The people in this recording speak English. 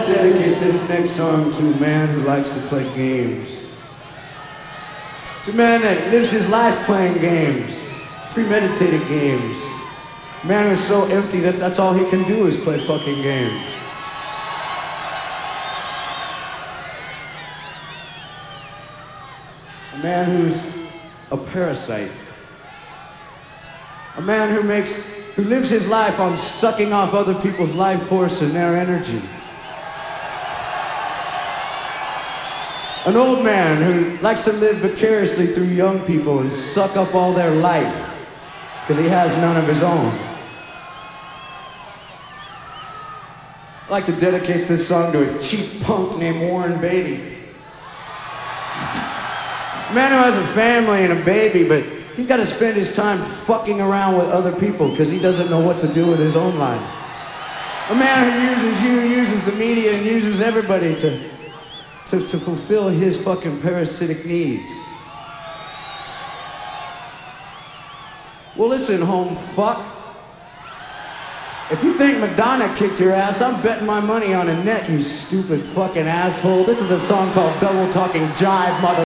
to dedicate this next song to a man who likes to play games. To a man that lives his life playing games, premeditated games. A man who's so empty that that's all he can do is play fucking games. A man who's a parasite. A man who lives his life on sucking off other people's life force and their energy. An old man who likes to live vicariously through young people and suck up all their life because he has none of his own. I'd like to dedicate this song to a cheap punk named Warren Beatty. A man who has a family and a baby, but he's got to spend his time fucking around with other people because he doesn't know what to do with his own life. A man who uses you, uses the media, and uses everybody to fulfill his fucking parasitic needs. Well, listen, home fuck. If you think Madonna kicked your ass, I'm betting my money on a net, you stupid fucking asshole. This is a song called Double Talking Jive, mother.